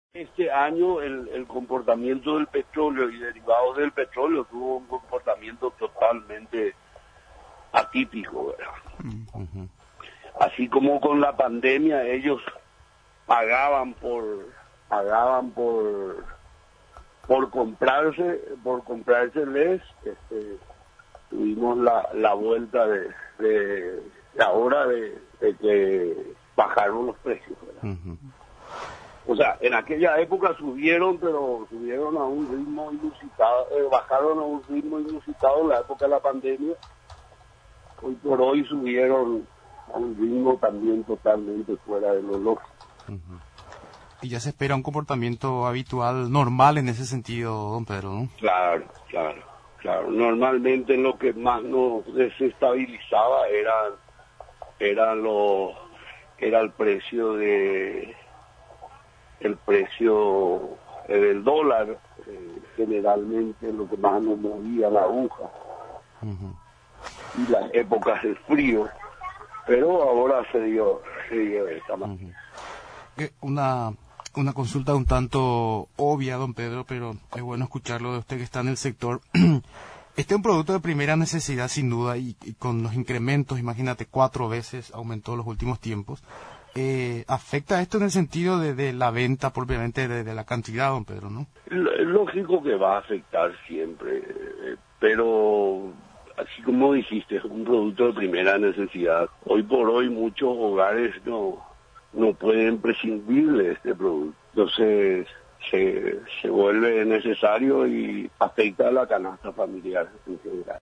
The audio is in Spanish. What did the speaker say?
Este año el comportamiento del petróleo y derivados del petróleo tuvo un comportamiento totalmente atípico, ¿verdad? Ujú. Así como con la pandemia ellos pagaban por comprárseles, tuvimos la vuelta de ahora de que bajaron los precios, ¿verdad? Ujú. O sea, en aquella época subieron, pero subieron a un ritmo inusitado, bajaron a un ritmo inusitado en la época de la pandemia. Hoy por hoy subieron a un ritmo también totalmente fuera de lo lógico. Ujú. Y ya se espera un comportamiento habitual, normal en ese sentido, don Pedro, ¿no? Claro. Normalmente lo que más nos desestabilizaba era el precio del dólar, generalmente lo que más nos movía la aguja, Ujú. y las épocas de frío, pero ahora se dio de esta manera. Ujú. Una consulta un tanto obvia, don Pedro, pero es bueno escucharlo de usted que está en el sector. Este es un producto de primera necesidad, sin duda, y con los incrementos, imagínate, 4 veces aumentó en los últimos tiempos. ¿Afecta esto en el sentido de la venta propiamente de la cantidad, don Pedro, no? Es lógico que va a afectar siempre, pero así como dijiste, es un producto de primera necesidad. Hoy por hoy muchos hogares no pueden prescindir de este producto. Entonces se vuelve necesario y afecta a la canasta familiar en general.